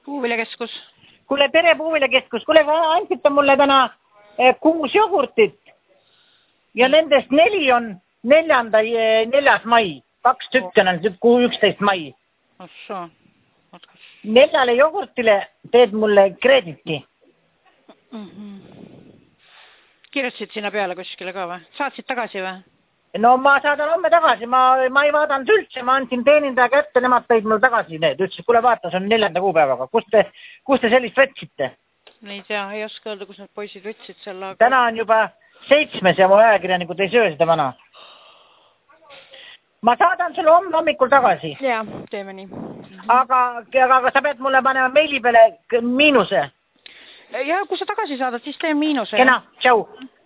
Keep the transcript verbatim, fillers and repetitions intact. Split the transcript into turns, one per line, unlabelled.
Puuviljakeskus.
Kuule, Pere Puuviljakeskus, kuule, andsite mulle täna kuus jogurtit ja nendest neli on neljanda, neljas mai. Kaks tükki on kuu üksteist mai.
Osso.
Neljale jogurtile teed mulle kreediti.
Mm -hmm. Kirjutasid sinna peale kuskile ka või? Saatsid tagasi või?
No ma saadan homme tagasi, ma, ma ei vaadanud üldse, ma andsin teenindaja kätte, nemad tõid mul tagasi need, ütlesid, kuule vaata, see on neljanda kuupäevaga, kus te, kus te sellist võtsite?
Ei tea, ei oska öelda, kus need poisid võtsid selle, aga...
Täna on juba seitsmes ja mu ajakirjanikud ei söö seda vana. Ma saadan sulle homme hommikul tagasi.
Jaa, teeme nii.
Aga, aga sa pead mulle panema meili peale miinuse.
Ja kui sa tagasi saadad, siis tee miinuse.
Kena, tšau.